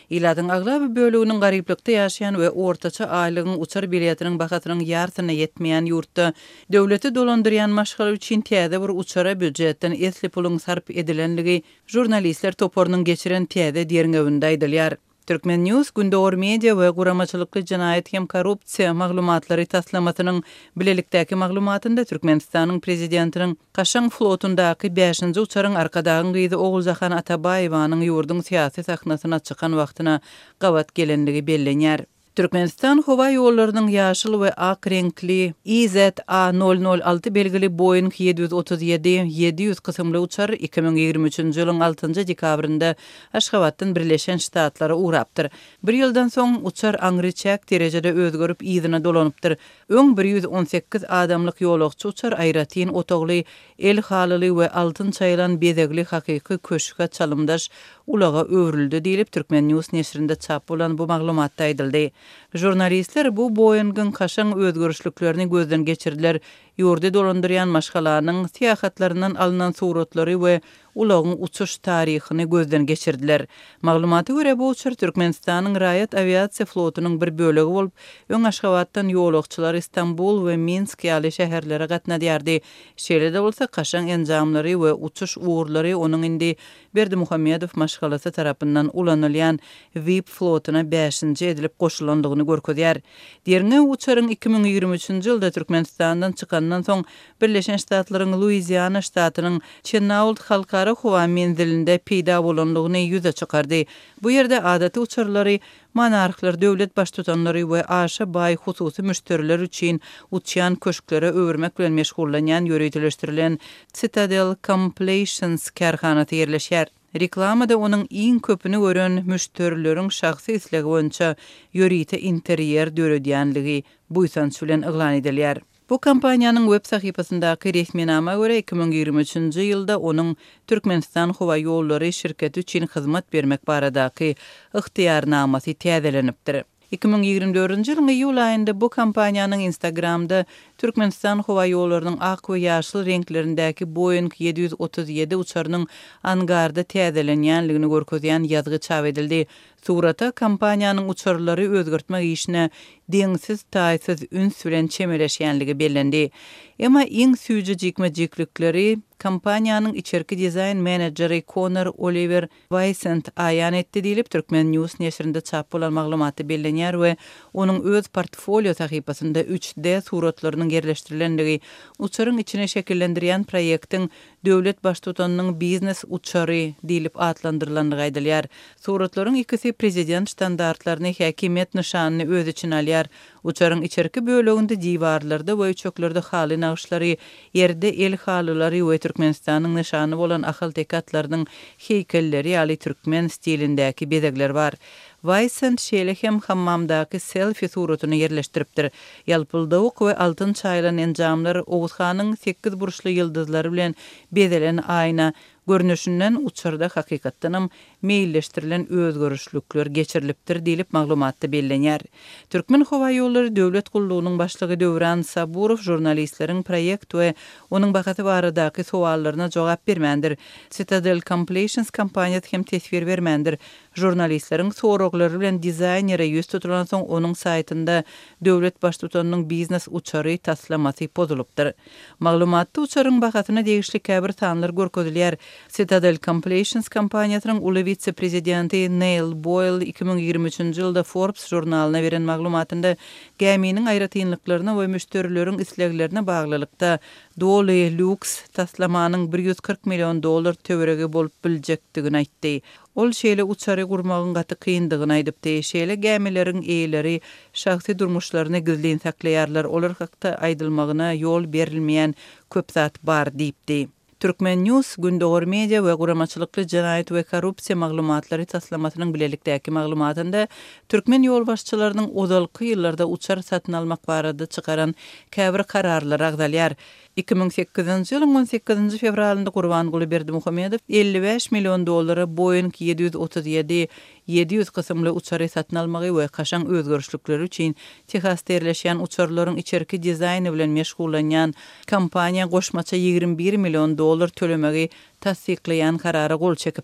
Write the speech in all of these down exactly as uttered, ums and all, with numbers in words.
Iladyň aglaby bölüginiň garyplykda ýaşaýan we ortaça aýlygyň uçar biletiniň bahatynyň ýartyna ýetmeýän ýurtda döwleti dolandyrýan maşgala üçin täze bir uçara büdjetden esli puluň sarp edilenligi jurnalistler toporunyň geçiren täze deriňewinde aýdylýar. Türkmen News gündäwr media we guramaçylykly jinaýat hem korrupsiýa maglumatlary taslamatynyň bilelikdäki maglumatynda Türkmenistanyň prezidentiniň Kaşaň flotundaky beşinji uçaryň arkadagyň gyzy Oguljahan Atabaýewanyň ýurdun syýasy sahnasyna çykan wagtyna gawat gelenligi bellenýär. Türkmenistan hova ýollarynyň ýaşyl we ak renkli I Z A nol nol alty belgili Boeing yedi yüz otuz ýedi yedi yüz kysymly uçar iki bin ýigirme üçinji ýylyň altynjy dekabrynda Aşgabatdan Birleşen Ştatlara uğrapdyr. Bir ýyldan soň uçar aňryçak derejede özgörüp ýzyna dolanypdyr. Öň bir yüz on sekiz adamlyk ýolagçy uçar aýratyn otogly el halyly we altyn çaýlan bezegli hakyky köşke çalymdaş ulaga öwrüldi diýilip Türkmen News neşrinde çap bolan bu maglumatda aýdyldy. Jurnalistler bu Boeing'in Kaşaň özgörüşlüklerini gözden geçirdiler. Ýurda dolandyrýan maşgalanyň syýahatlarynyň alynan suratlary we ulagyň uçuş taryhyny gözden geçirdiler. Maglumata görä bu uçur Türkmenistanyň raýat aviasiýa flotunyň bir bölegi bolup, öň Aşgabatdan ýolagçylar Istanbul we Minsk ýaly şäherlere gatnadýardy. Şeýle-de bolsa Kaşaň enjamlary we uçuş uğurlary onuň indi Berdimuhammedow maşgalasy tarapyndan ulanylýan V I P flotuna beşinji edilip goşulandygyny görkezýär. Diýerine uçaryň iki bin ýigirme üçinji ýylda Türkmenistandan çykandan soň Birleşen Ştatlaryň Louisiana ştatynyň Chennault halkara howa menzilinde peýda bolanlygyny ýüze çykardy. Bu ýerde adaty uçarlary monarxlar, döwlet baştutanlary we aşa baý hususy müşteriler üçin uçýan köşklere öwürmek bilen meşgullanýan ýöreýtileşdirilen Citadel Completions karhanasy ýerleşýär. Reklamada onuň iň köpüni gören müşterileriň şahsy islegi boýunça ýöreýte interiýer döredýänligi buýsanç bilen eglan edilýär. Bu kampaniýanyň web sahypasyndaky resminama görä iki bin ýigirme üçinji ýylda onuň Türkmenistan Howa Ýollary şirketi üçin hyzmat bermek baradaky ygtyýarnamasy täzelenipdir. iki bin ýigirme dördünji ýylyň iýul aýynda bu kampaniýanyň Instagramda Türkmenistan Howa Ýollarynyň ak we ýaşyl renklerindäki Boeing yedi yüz otuz ýedi uçarynyň angarda täzelenýänligini görkezýän ýazgy çap edildi. Surata kampaniýanyň uçarlary özgertmek işine deňsiz taýsyz üns bilen çemeleşýänligi bellendi. Emma iň süýji jikmejiklikleri kampaniýanyň içerki dizayn menedjeri Conor Oliver Weissent aýan etdi diýilip Türkmen News neşrinde çap bolan maglumaty bellenýär we onuň öz portfolio sahypasynda üç D suratlarynyň yerleşdirilendigi uçaryň içine şekillendirýän proýektiň döwlet baştutanynyň biznes uçary diýilip adlandyrylanyny aýdylýar. Suratlaryň ikisi prezident standartlaryny häkimet nişanyny öz için alýar. Uçaryň içerki böleginde diýwarlarda we çöklerde haly naqşlary, ýerde el halylary we Türkmenistanyň nişany bolan ahal tekatlarynyň heykelleri ýaly türkmen stilindäki bezegler bar. Weissent şeýle hem hammamdaky selfie suratyny yerleşdiripdir. Ýalpyldyk we altyn çaýlan enjamlar Oguzhanyň sekiz burçly ýyldyzlary bilen bezelen aýna görnüşinden uçarda hakykatdanam meýilleşdirilen özgörüşlükler geçirilipdir diýilip maglumatda bellenýär. Türkmen Howa Ýollary döwlet gullugynyň başlygy Döwran Saburow jurnalistleriň proýekt we onuň bakaty baradaky sowallaryna jogap bermendir. Citadel Completions kampaniýasy hem tesbir bermendir. Jurnalistleriň soraglary bilen dizaýnere ýüz tutulan soň onuň saýtynda döwlet baştutanynyň biznes uçary taslamasy pozulupdyr. Maglumatda uçaryň bakatyna degişli käbir sanlar görkezilýär. Citadel Completions kampaniýasynyň uly vitse-prezidenti Neil Boyle iki bin ýigirme üçinji ýylda Forbes jurnalyna beren maglumatynda geminiň aýratynlyklaryna we müşterileriň isleglerine baglylykda doly lüks taslamanyň bir yüz kırk milyon dollar töweregi bolup biljekdigini aýtdy. Ol şeýle uçary gurmagyň gaty kyndygyny aýdypdy. Şeýle gemileriň eýleri şahsy durmuşlaryny gizlin saklaýarlar. Olar hakda aýdylmagyna ýol berilmeýän köp zat bar diýipdi. Türkmen News gündäwr media we guramaçylykly jinaýat we korrupsiýa maglumatlary taslamatynyň bilelikdäki maglumatynda türkmen ýol başçylarynyň ozalky ýyllarda uçar satyn almak barada çykaran käbir kararlar agdalýar. iki bin sekizinji ýylyň on sekizinji fevralynda Gurbanguly Berdimuhammedow elli beş milyon dollara Boeing yedi yüz otuz ýedi yedi yüz kysymly uçary satyn almagy we Kaşaň özgörüşlükleri üçin Texasda ýerleşýän uçarlaryň içerki dizaýny bilen meşgullanýan kampaniýa goşmaça ýigirme bir milyon dollar tölemegi tasdiklayan karara gol çekipdir.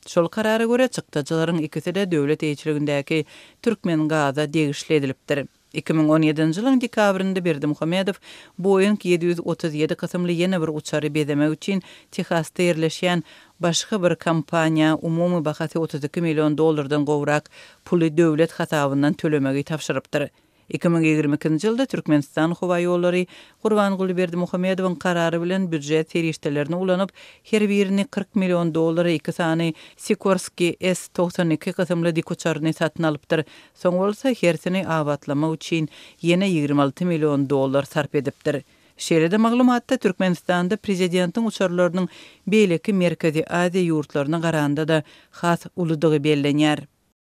Şol karara göre çykdyjylaryň ikisi de döwlet eýçiligindäki Türkmen gaza degişli edilipdir. iki ming on ýedinji ýylyň dekabrynda Berdimuhammedow Boeing yedi yüz otuz ýedi kysymly ýene bir uçary bedemek üçin Texasda ýerleşýän başga bir kompaniýa umumy bahasy otuz iki million dollardan gowrak puly döwlet hasabyndan tölemegi tapşyrypdyr. iki ming ýygrimi ikinji ýylda Türkmenistan Howa ýollary Gurbanguly Berdimuhammedowyň karary bilen büdjet serişdelerini ulanyp her birini kırk million dollara iki sany Sikorsky S doksan iki kysymly dik uçaryny satyn alypdyr. Soň bolsa hersini abatlamak üçin ýene ýygrimi alty million dollar sarp edipdir. Şeýle-de maglumatda Türkmenistanda prezidentiň uçarlarynyň beýleki Merkezi Aziýa ýurtlaryna garanda da has ulydygy bellenýär.